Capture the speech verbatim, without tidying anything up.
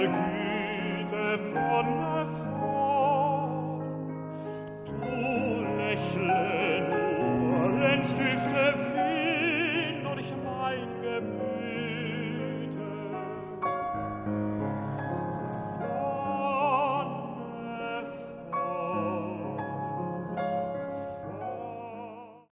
Güte wonnevoll. Du lächle nur, wenn's Düfte find durch mein Gemüt.